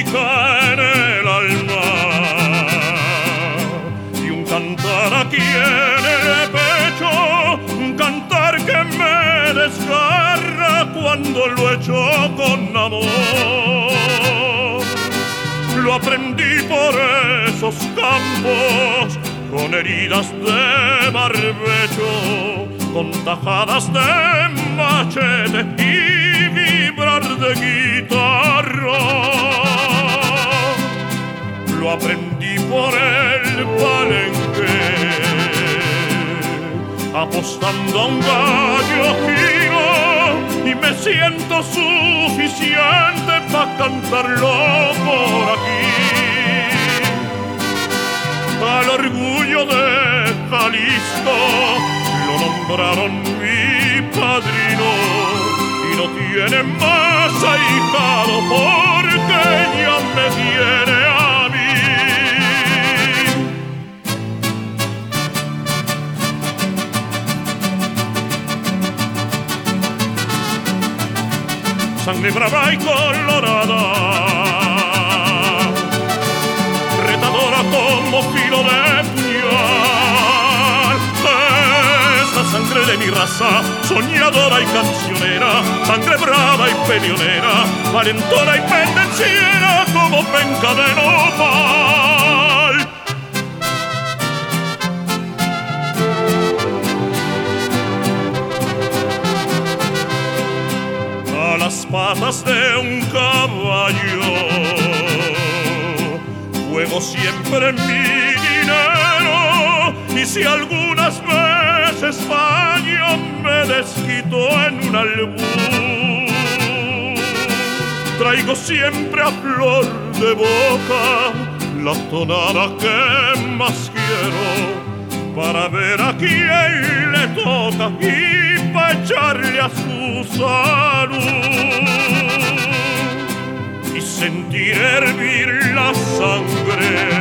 música en el alma y un cantar aquí en el pecho, un cantar que me desgarra cuando lo echo con amor. Lo aprendí por esos campos, con heridas de barbecho, con tajadas de machete y vibrar de guitarra. Lo aprendí por el palenque, apostando a un gallo giro, y me siento suficiente para cantarlo por aquí. Al orgullo de Jalisco lo nombraron mi padrino y no tiene más ahijado porque ya me tiene a mí. Sangre brava y colorada, retadora como filo de puñal. Esa sangre de mi raza, soñadora y cancionera, sangre brava y peleonera, valentona y pendenciera como penca de nopal. A las patas de un caballo juego siempre mi dinero, y si algunas veces fallo me desquito en un albur. Traigo siempre a flor de boca la tonada que más quiero, para ver a quién le toca y pa' echarle a su salud y sentir hervir la sangre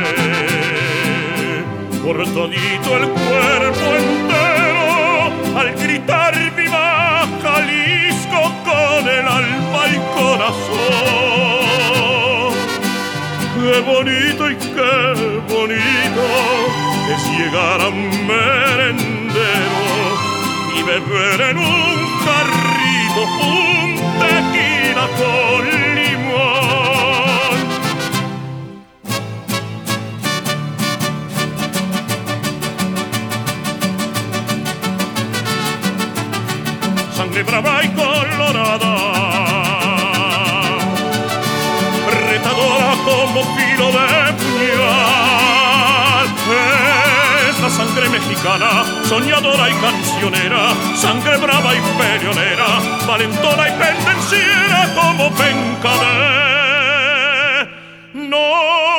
por todito el cuerpo entero, al gritar viva Jalisco con el alma y corazón. Qué bonito y qué bonito es llegar a un merendero y beber en un carrito un tequila con limón. Sangre brava y colorada, retadora como filo de puñal. Esa sangre mexicana, soñadora y cancionera, sangre brava y peleonera, valentona y pendenciera como penca de nopal.